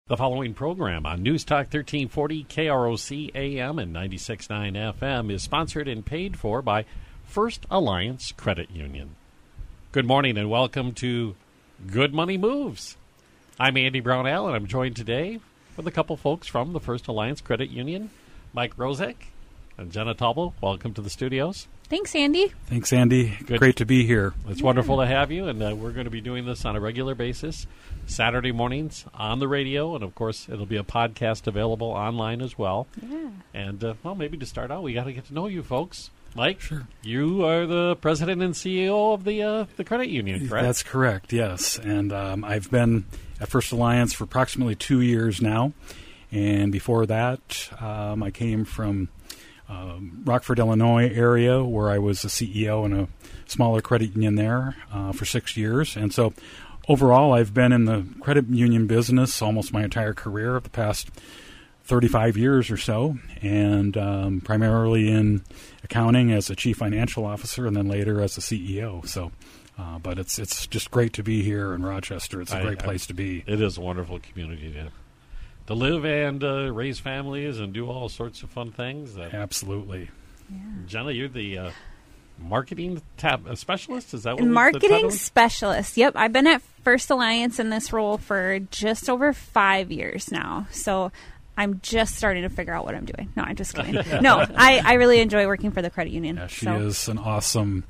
The following program on News Talk 1340 KROC AM and 96.9 FM is sponsored and paid for by First Alliance Credit Union. Good morning and welcome to Good Money Moves. I'm Andy Brownell, and I'm joined today with a couple folks from the First Alliance Credit Union, Mike Rozek and Jenna Tauble. Welcome to the studios. Thanks, Andy. Thanks, Andy. Good. Great to be here. It's wonderful to have you, and we're going to be doing this on a regular basis, Saturday mornings on the radio, and, of course, it'll be a podcast available online as well. Yeah. And, maybe to start out, we got to get to know you folks. Mike, sure. You are the president and CEO of the credit union, correct? That's correct, yes. And I've been at First Alliance for approximately 2 years now. And before that, I came from Rockford, Illinois area, where I was the CEO in a smaller credit union there for 6 years. And so overall, I've been in the credit union business almost my entire career of the past 35 years or so, and primarily in accounting as a chief financial officer and then later as a CEO. So, but it's just great to be here in Rochester. It's a great place to be. It is a wonderful community to live and raise families and do all sorts of fun things. Absolutely. Yeah. Jenna, you're the marketing specialist? Is that what Marketing specialist. Yep. I've been at First Alliance in this role for just over 5 years now. So I'm just starting to figure out what I'm doing. No, I'm just kidding. No, I really enjoy working for the credit union. Yeah, she is an awesome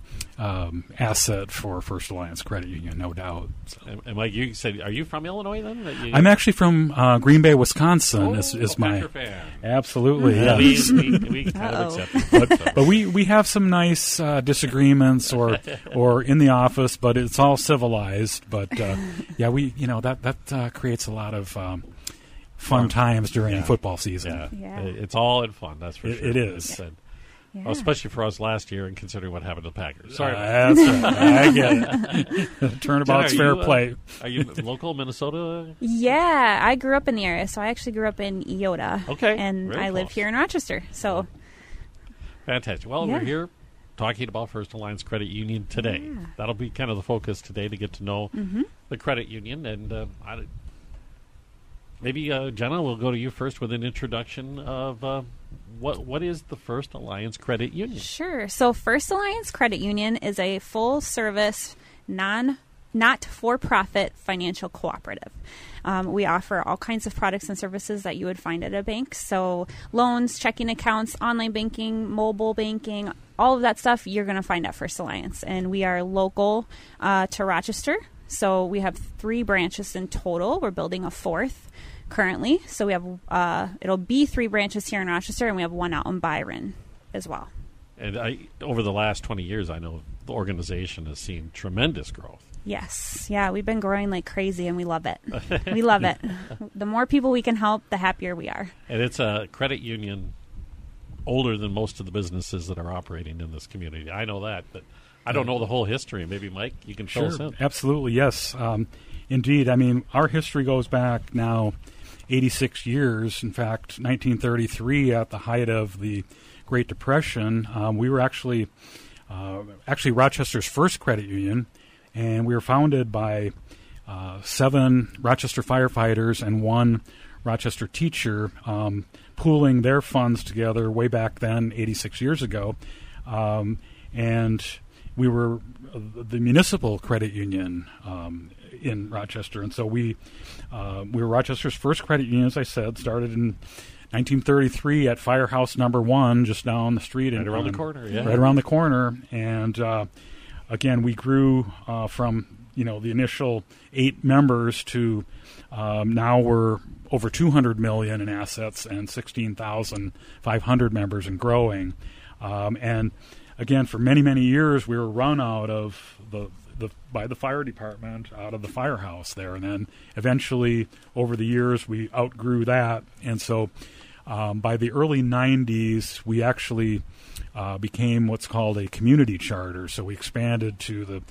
asset for First Alliance Credit Union, no doubt. So. And Mike, you said, are you from Illinois then? I'm actually from Green Bay, Wisconsin. Is my fan. Absolutely. Yeah, yes. we kind of accept it. But we have some nice disagreements or in the office, but it's all civilized. But yeah, that creates a lot of fun times during football season. Yeah. It's all in fun, that's for sure. It is. Especially for us last year and considering what happened to the Packers. Sorry. That's right. I get it. Turnabout's fair play. Are you local Minnesota? Yeah, I grew up in the area, so I actually grew up in Eota. Okay. And I live here in Rochester. So fantastic. Well, we're here talking about First Alliance Credit Union today. Yeah. That'll be kind of the focus today, to get to know the credit union. And maybe, Jenna, we'll go to you first with an introduction of what is the First Alliance Credit Union? Sure. So First Alliance Credit Union is a full-service, not-for-profit financial cooperative. We offer all kinds of products and services that you would find at a bank. So loans, checking accounts, online banking, mobile banking, all of that stuff you're going to find at First Alliance. And we are local to Rochester. So we have 3 branches in total. We're building a 4th currently. So we have it'll be 3 branches here in Rochester, and we have 1 out in Byron as well. And over the last 20 years, I know the organization has seen tremendous growth. Yes. Yeah, we've been growing like crazy, and we love it. We love it. The more people we can help, the happier we are. And it's a credit union older than most of the businesses that are operating in this community. I know that, but I don't know the whole history. Maybe, Mike, you can fill us in. Absolutely, yes. Indeed. I mean, our history goes back now 86 years. In fact, 1933, at the height of the Great Depression, we were actually Rochester's first credit union, and we were founded by 7 Rochester firefighters and 1 Rochester teacher, pooling their funds together way back then, 86 years ago, and we were the municipal credit union in Rochester, and so we were Rochester's first credit union, as I said, started in 1933 at Firehouse Number 1, just down the street. Right around the corner, yeah. Right around the corner, and again, we grew from the initial 8 members to now we're over 200 million in assets and 16,500 members and growing, and again, for many, many years, we were run out of by the fire department, out of the firehouse there. And then eventually, over the years, we outgrew that. And so by the early 90s, we actually became what's called a community charter. So we expanded to the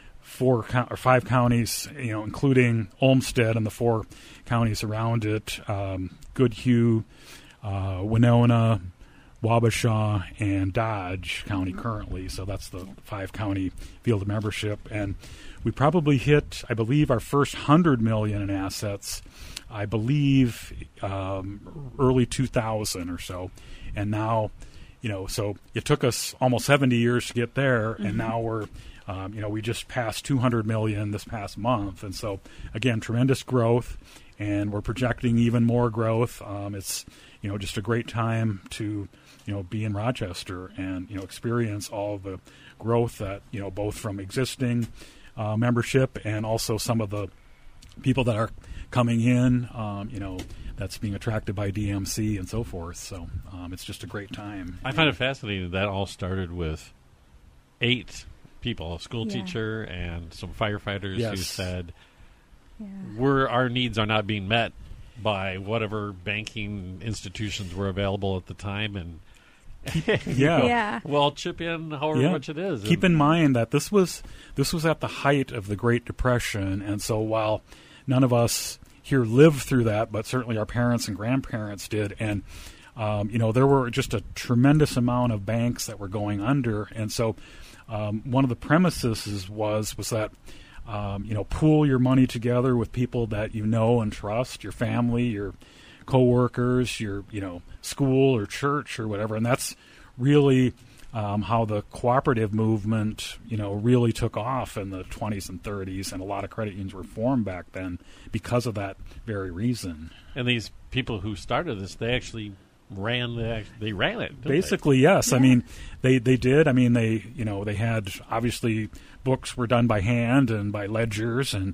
5 counties, including Olmsted and the 4 counties around it, Goodhue, Winona, Wabasha, and Dodge County currently. So that's the 5-county field of membership. And we probably hit, I believe, our first $100 million in assets, I believe, early 2000 or so. And now, so it took us almost 70 years to get there, and now we're, we just passed 200 million this past month. And so, again, tremendous growth, and we're projecting even more growth. It's, just a great time to, be in Rochester and, experience all the growth that, both from existing membership and also some of the people that are coming in, that's being attracted by DMC and so forth. So it's just a great time. I find it fascinating that all started with 8 people, a school teacher and some firefighters who said, our needs are not being met by whatever banking institutions were available at the time, and well, chip in however much it is. Keep in mind that this was at the height of the Great Depression, and so while none of us here lived through that, but certainly our parents and grandparents did, and there were just a tremendous amount of banks that were going under, and so one of the premises was that pool your money together with people that you know and trust, your family, your coworkers, your school or church or whatever, and that's really how the cooperative movement really took off in the 20s and 30s, and a lot of credit unions were formed back then because of that very reason. And these people who started this, they actually ran it. Basically, yes. I mean, they did. I mean, they had, obviously, books were done by hand and by ledgers, and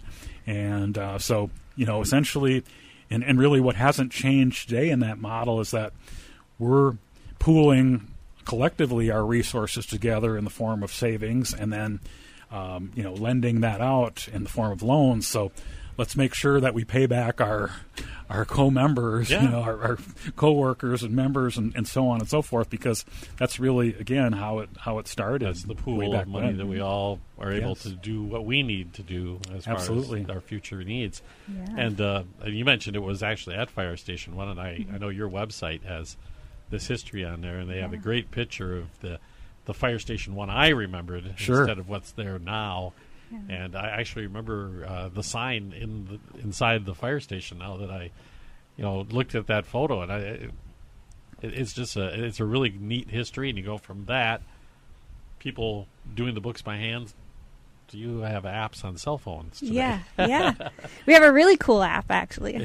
so essentially, and really what hasn't changed today in that model is that we're pooling collectively our resources together in the form of savings, and then lending that out in the form of loans. So let's make sure that we pay back our co-members, our co-workers and members, and so on and so forth, because that's really, again, how it started. That's the pool of money that we all are able to do what we need to do as far as our future needs. Yeah. And you mentioned it was actually at Fire Station 1, and I know your website has this history on there, and they have a great picture of the Fire Station 1 I remembered instead of what's there now. Yeah. And I actually remember the sign inside the fire station now that I, looked at that photo, and it's just it's a really neat history. And you go from that, people doing the books by hand, to you have apps on cell phones today. Yeah. We have a really cool app, actually.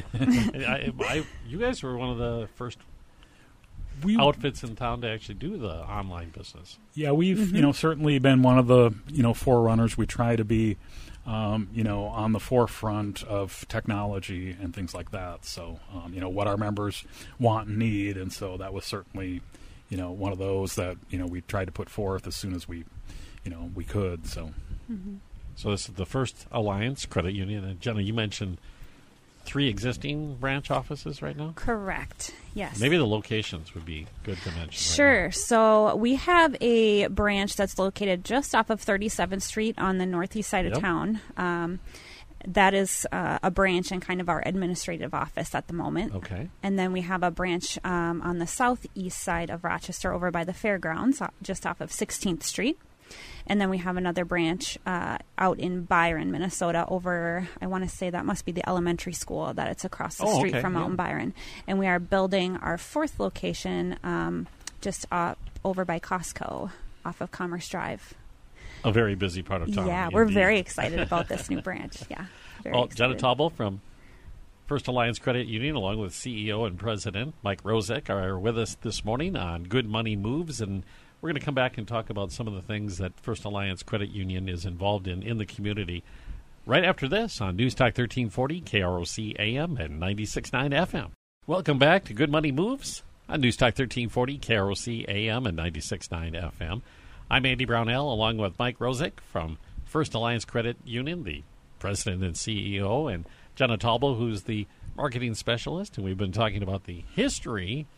You guys were one of the first outfits in town to actually do the online business. Yeah, we've certainly been one of the forerunners. We try to be on the forefront of technology and things like that. So what our members want and need, and so that was certainly one of those that we tried to put forth as soon as we could. So so this is the First Alliance Credit Union, and Jenna, you mentioned 3 existing branch offices right now? Correct, yes. Maybe the locations would be good to mention. Sure. Right so we have a branch that's located just off of 37th Street on the northeast side of town. That is a branch and kind of our administrative office at the moment. Okay. And then we have a branch on the southeast side of Rochester over by the fairgrounds, just off of 16th Street. And then we have another branch out in Byron, Minnesota, over, I want to say that must be the elementary school, that it's across the street from out in Byron. And we are building our 4th location just over by Costco off of Commerce Drive. A very busy part of town. Yeah, we're very excited about this new branch. Yeah, very excited. Jenna Tauble from First Alliance Credit Union, along with CEO and President Mike Rozek, are with us this morning on Good Money Moves, and we're going to come back and talk about some of the things that First Alliance Credit Union is involved in the community right after this on News Talk 1340, KROC AM and 96.9 FM. Welcome back to Good Money Moves on News Talk 1340, KROC AM and 96.9 FM. I'm Andy Brownell, along with Mike Rozek from First Alliance Credit Union, the President and CEO, and Jenna Tauble, who's the Marketing Specialist. And we've been talking about the history,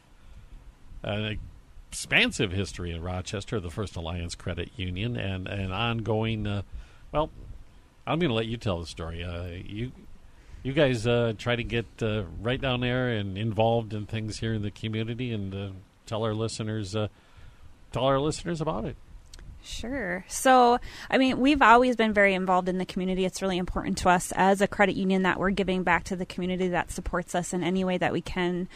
expansive history in Rochester, the First Alliance Credit Union, and an ongoing, I'm going to let you tell the story. You guys try to get right down there and involved in things here in the community, and tell our listeners about it. Sure. So, I mean, we've always been very involved in the community. It's really important to us as a credit union that we're giving back to the community that supports us in any way that we can.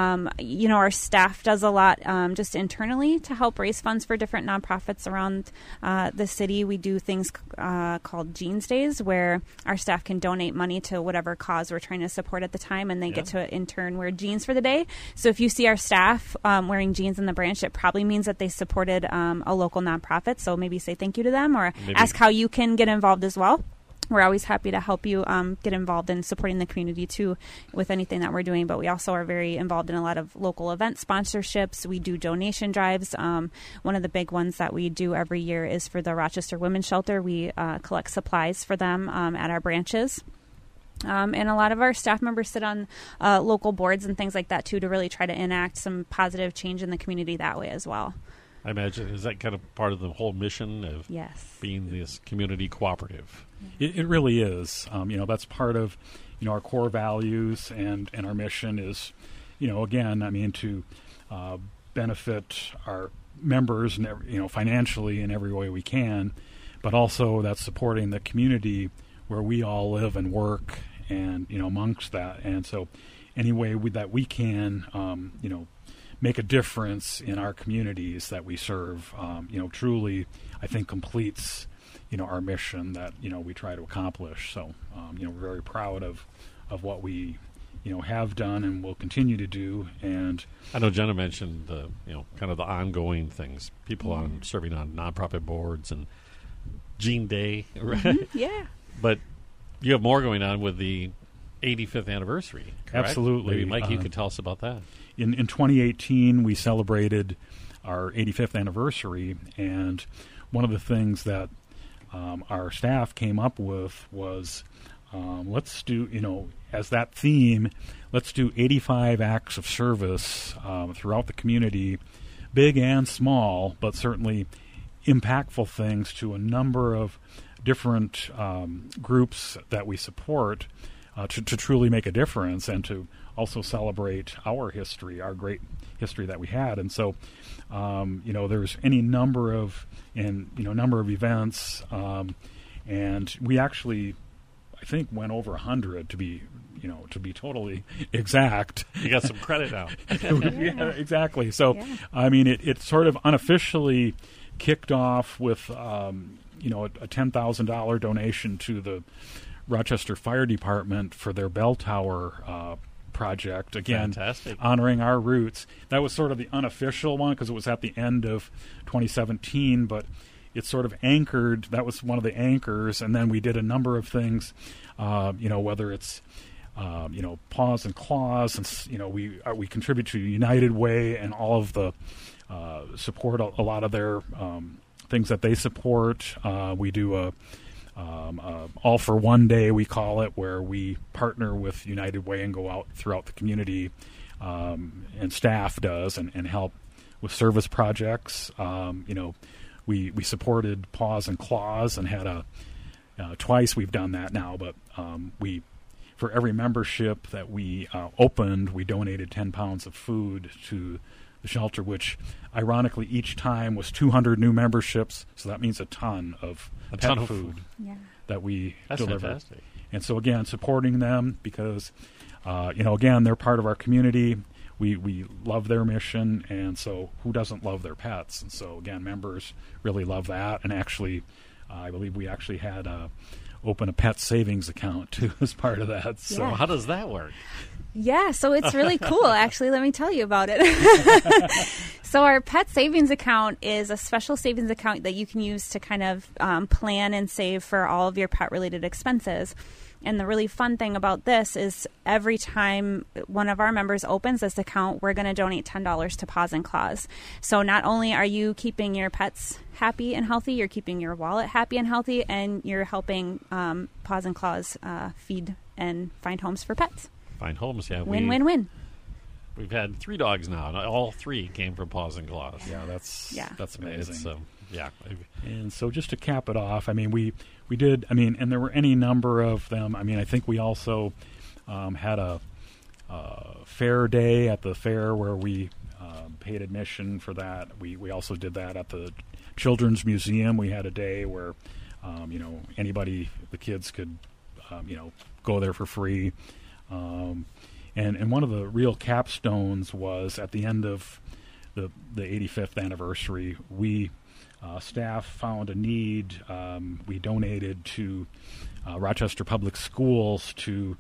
Our staff does a lot just internally to help raise funds for different nonprofits around the city. We do things called Jeans Days, where our staff can donate money to whatever cause we're trying to support at the time, and they get to in turn wear jeans for the day. So if you see our staff wearing jeans in the branch, it probably means that they supported a local nonprofit. So maybe say thank you to them, or ask how you can get involved as well. We're always happy to help you get involved in supporting the community too with anything that we're doing. But we also are very involved in a lot of local event sponsorships. We do donation drives. One of the big ones that we do every year is for the Rochester Women's Shelter. We collect supplies for them at our branches. And a lot of our staff members sit on local boards and things like that too, to really try to enact some positive change in the community that way as well. I imagine, is that kind of part of the whole mission of being this community cooperative? It really is. That's part of, our core values and our mission is, again, to benefit our members, and financially in every way we can, but also that's supporting the community where we all live and work and, amongst that. And so any way that we can, make a difference in our communities that we serve, truly, I think, completes, our mission that, we try to accomplish. So, we're very proud of what we, have done and will continue to do. And I know Jenna mentioned the, kind of the ongoing things, people serving on nonprofit boards and Jean Day, right? Mm-hmm. Yeah. But you have more going on with the 85th anniversary, correct? Absolutely. Maybe, Mike, you could tell us about that. In 2018, we celebrated our 85th anniversary, and one of the things that our staff came up with was let's do, as that theme, let's do 85 acts of service throughout the community, big and small, but certainly impactful things to a number of different groups that we support to truly make a difference and to also celebrate our history, our great history that we had. And so, there's any number of events, and we actually, I think, went over 100 to be totally exact. You got some credit now. Yeah, exactly. So, it sort of unofficially kicked off with, a $10,000 donation to the Rochester Fire Department for their bell tower project. Again, fantastic. Honoring our roots. That was sort of the unofficial one because it was at the end of 2017, but it sort of anchored. That was one of the anchors, and then we did a number of things. Whether it's Paws and Claws, and we contribute to United Way and all of the support a lot of their things that they support. We do a All for One Day, we call it, where we partner with United Way and go out throughout the community, and staff does, and help with service projects. We supported Paws and Claws and had twice we've done that now, but for every membership that we opened, we donated 10 pounds of food to the shelter, which ironically each time was 200 new memberships, so that means a ton of food that we deliver. Fantastic. And so again, supporting them because again, they're part of our community. We love their mission, and so who doesn't love their pets? And so again, members really love that. And actually, I believe we actually had open a pet savings account too as part of that. So how does that work? Yeah, so it's really cool, actually. Let me tell you about it. So our pet savings account is a special savings account that you can use to kind of plan and save for all of your pet-related expenses. And the really fun thing about this is every time one of our members opens this account, we're going to donate $10 to Paws and Claws. So not only are you keeping your pets happy and healthy, you're keeping your wallet happy and healthy, and you're helping Paws and Claws feed and find homes for pets. Find homes, yeah. Win-win-win. We've had 3 dogs now, and all 3 came from Paws and Claws. Yeah, that's amazing. And so just to cap it off, we did, and there were any number of them. I think we also had a fair day at the fair where we paid admission for that. We also did that at the Children's Museum. We had a day where, anybody, the kids could, go there for free. And one of the real capstones was at the end of the 85th anniversary, we staff found a need. We donated to Rochester Public Schools to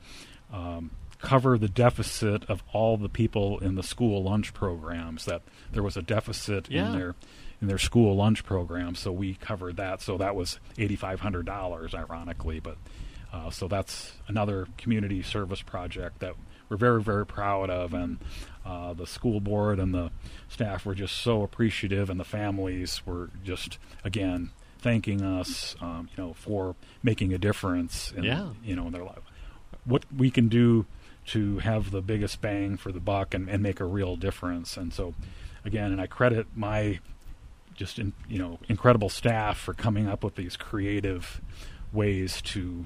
cover the deficit of all the people in the school lunch programs. That there was a deficit in their school lunch program, so we covered that. So that was $8,500, ironically. But so that's another community service project that we're very, very proud of, and the school board and the staff were just so appreciative, and the families were just, again, thanking us, for making a difference in their life. What we can do to have the biggest bang for the buck and make a real difference. And so, again, and I credit my just incredible staff for coming up with these creative ways to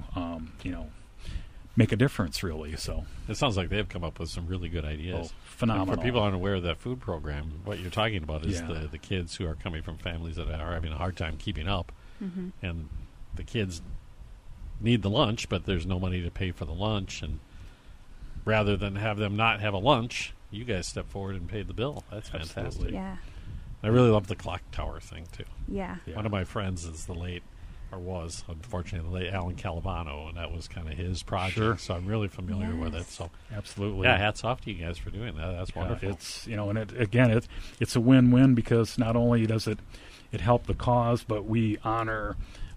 make a difference, really. So it sounds like they've come up with some really good ideas. Phenomenal. And for people unaware of that food program, what you're talking about is the kids who are coming from families that are having a hard time keeping up, and the kids need the lunch, but there's no money to pay for the lunch, and rather than have them not have a lunch, you guys step forward and paid the bill. That's fantastic. Absolutely. Yeah. I really love the clock tower thing too. Yeah. One of my friends is unfortunately the late Alan Calavano, and that was kind of his project. Sure. So I'm really familiar with it. So absolutely, hats off to you guys for doing that. That's wonderful. It's and it's a win-win, because not only does it help the cause, but we honor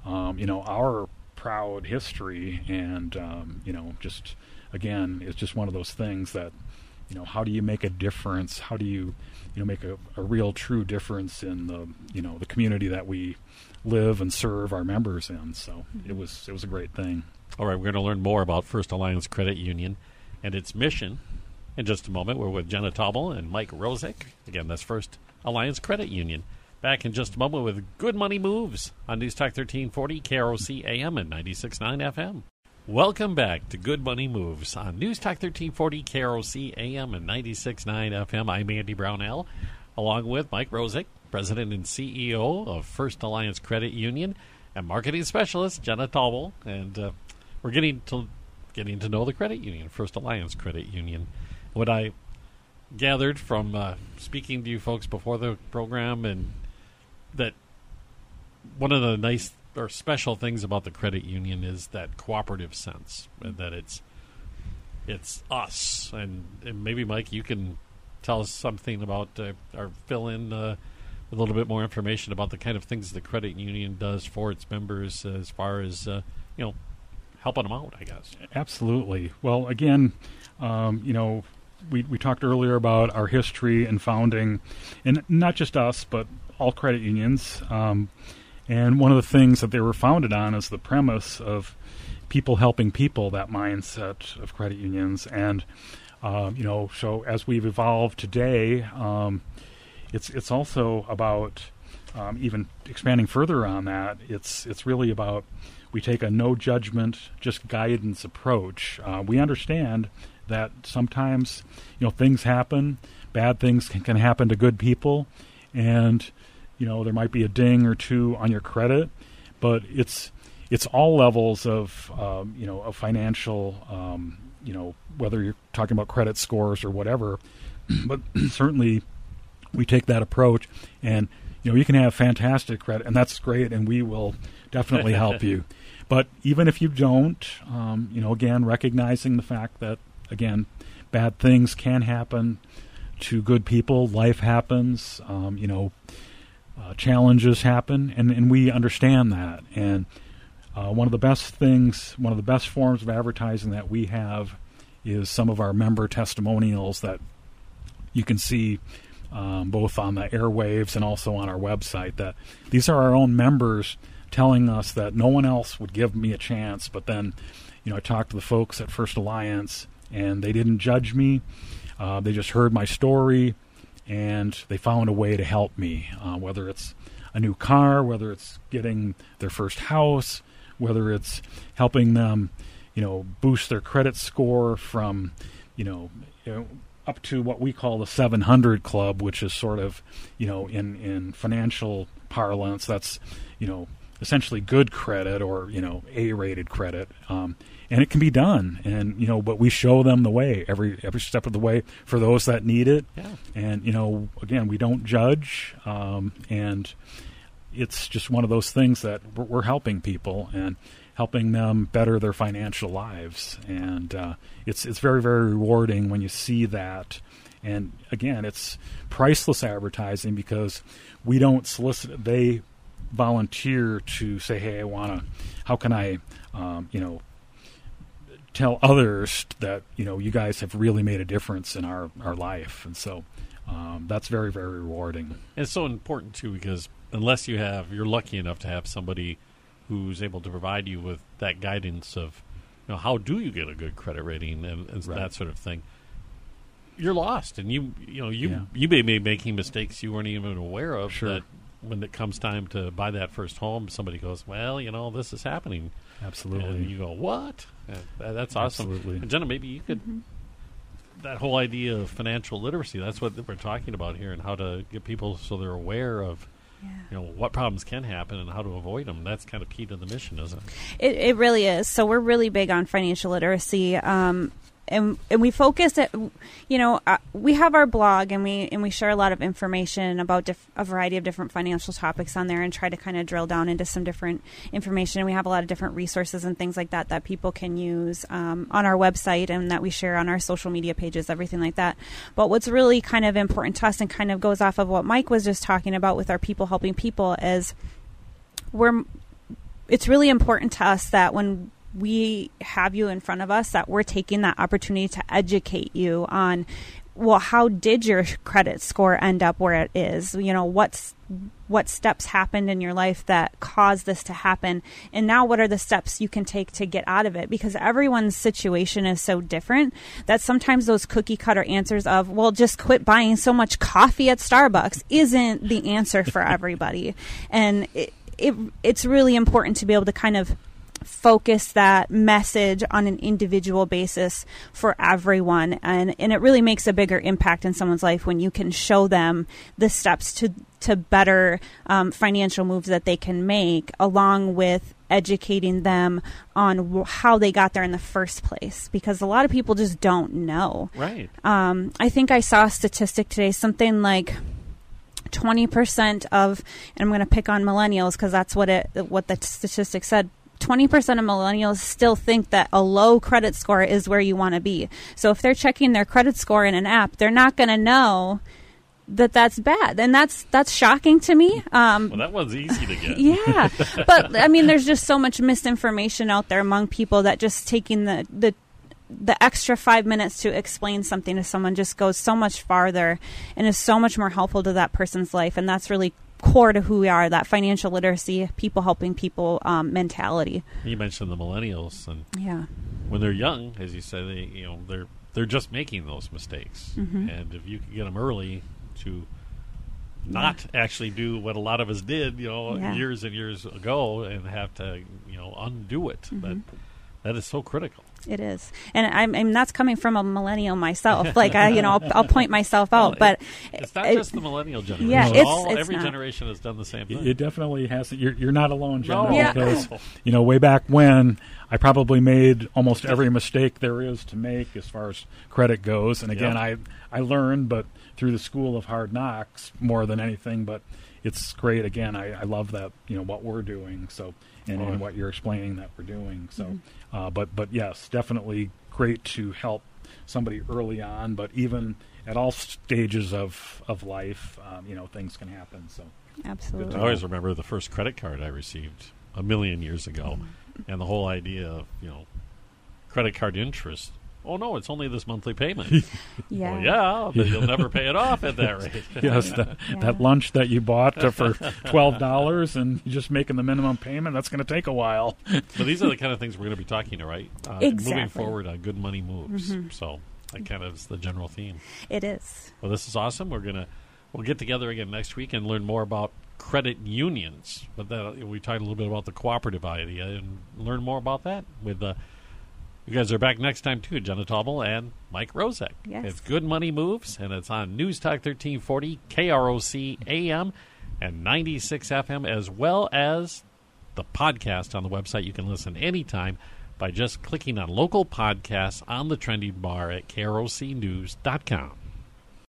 our proud history, and just again, it's just one of those things that how do you make a difference? How do you make a real true difference in the the community that we live and serve our members in? So it was a great thing. All right, we're going to learn more about First Alliance Credit Union and its mission in just a moment. We're with Jenna Taubel and Mike Rosick. Again, that's First Alliance Credit Union. Back in just a moment with Good Money Moves on News Talk 1340, KROC AM and 96.9 FM. Welcome back to Good Money Moves on News Talk 1340, KROC AM and 96.9 FM. I'm Andy Brownell, along with Mike Rosick, President and CEO of First Alliance Credit Union, and Marketing Specialist Jenna Taubel. And we're getting to know the credit union, First Alliance Credit Union. What I gathered from speaking to you folks before the program, and that one of the nice or special things about the credit union is that cooperative sense, and that it's us. And maybe, Mike, you can tell us something about or fill in with a little bit more information about the kind of things the credit union does for its members as far as helping them out, I guess. Absolutely. Well, again, we talked earlier about our history and founding, and not just us, but all credit unions. And one of the things that they were founded on is the premise of people helping people, that mindset of credit unions. And, so as we've evolved today, it's also about even expanding further on that. It's really about, we take a no judgment, just guidance approach. We understand that sometimes, things happen, bad things can happen to good people, and there might be a ding or two on your credit, but it's all levels of of financial, whether you're talking about credit scores or whatever. But certainly, we take that approach, and you can have fantastic credit, and that's great, and we will definitely help you. But even if you don't, again, recognizing the fact that, again, bad things can happen to good people. Life happens. Challenges happen, and we understand that. And one of the best forms of advertising that we have is some of our member testimonials that you can see both on the airwaves and also on our website. That these are our own members telling us that no one else would give me a chance, but then I talked to the folks at First Alliance, and they didn't judge me. They just heard my story, and they found a way to help me, whether it's a new car, whether it's getting their first house, whether it's helping them, boost their credit score from, up to what we call the 700 Club, which is sort of, in financial parlance, that's, essentially good credit or, A-rated credit. And it can be done. And, but we show them the way every step of the way for those that need it. Yeah. And, again, we don't judge. And it's just one of those things that we're helping people and helping them better their financial lives. And it's very, very rewarding when you see that. And again, it's priceless advertising because we don't solicit it. They volunteer to say, hey, how can I, tell others that, you guys have really made a difference in our life. And so that's very, very rewarding. And it's so important, too, because unless you're lucky enough to have somebody who's able to provide you with that guidance of, how do you get a good credit rating and Right. that sort of thing, you're lost. And you may be making mistakes you weren't even aware of. Sure. That when it comes time to buy that first home, somebody goes, well, this is happening. Absolutely. And you go, what? That's awesome. Absolutely. And Jenna, maybe you could, that whole idea of financial literacy, that's what we're talking about here, and how to get people so they're aware of what problems can happen and how to avoid them. That's kind of key to the mission, isn't it? It really is. So we're really big on financial literacy. And we focus at, we have our blog and we share a lot of information about a variety of different financial topics on there and try to kind of drill down into some different information. And we have a lot of different resources and things like that people can use on our website and that we share on our social media pages, everything like that. But what's really kind of important to us and kind of goes off of what Mike was just talking about with our people helping people is it's really important to us that when we have you in front of us, that we're taking that opportunity to educate you on, well, how did your credit score end up where it is? What steps happened in your life that caused this to happen? And now what are the steps you can take to get out of it? Because everyone's situation is so different that sometimes those cookie cutter answers of, well, just quit buying so much coffee at Starbucks isn't the answer for everybody. And it's really important to be able to kind of focus that message on an individual basis for everyone. And it really makes a bigger impact in someone's life when you can show them the steps to better financial moves that they can make, along with educating them on how they got there in the first place, because a lot of people just don't know. Right. I think I saw a statistic today, something like 20% of, and I'm going to pick on millennials because that's what the statistic said, 20% of millennials still think that a low credit score is where you want to be. So if they're checking their credit score in an app, they're not going to know that that's bad. And that's shocking to me. Well, that one's easy to get. Yeah. But, I mean, there's just so much misinformation out there among people that just taking the extra 5 minutes to explain something to someone just goes so much farther and is so much more helpful to that person's life. And that's really core to who we are, that financial literacy, people helping people mentality. You mentioned the millennials, and when they're young, as you said, they're just making those mistakes. Mm-hmm. And if you can get them early to not actually do what a lot of us did, years and years ago, and have to, undo it, that is so critical. It is. And that's coming from a millennial myself. Like, I'll point myself out. But it's not just the millennial generation. Yeah, every generation has done the same thing. It definitely has. You're not alone, Jenna, No. because, way back when, I probably made almost every mistake there is to make as far as credit goes. And again, I learned, but through the school of hard knocks more than anything. But it's great. Again, I love that, what we're doing. So, and what you're explaining that we're doing. So, but yes, definitely great to help somebody early on, but even at all stages of life, things can happen. So absolutely. I always remember the first credit card I received a million years ago, and the whole idea of, credit card interest. Oh, no, it's only this monthly payment. Well, but you'll never pay it off at that rate. Yes, that lunch that you bought for $12 and you're just making the minimum payment, that's going to take a while. But these are the kind of things we're going to be talking to, right? Exactly. Moving forward on good money moves. So that kind of is the general theme. It is. Well, this is awesome. We'll get together again next week and learn more about credit unions. But we talked a little bit about the cooperative idea and learn more about that with You guys are back next time, too. Jenna Taubel and Mike Rozek. Yes. It's Good Money Moves, and it's on News Talk 1340, KROC AM, and 96 FM, as well as the podcast on the website. You can listen anytime by just clicking on local podcasts on the trendy bar at krocnews.com.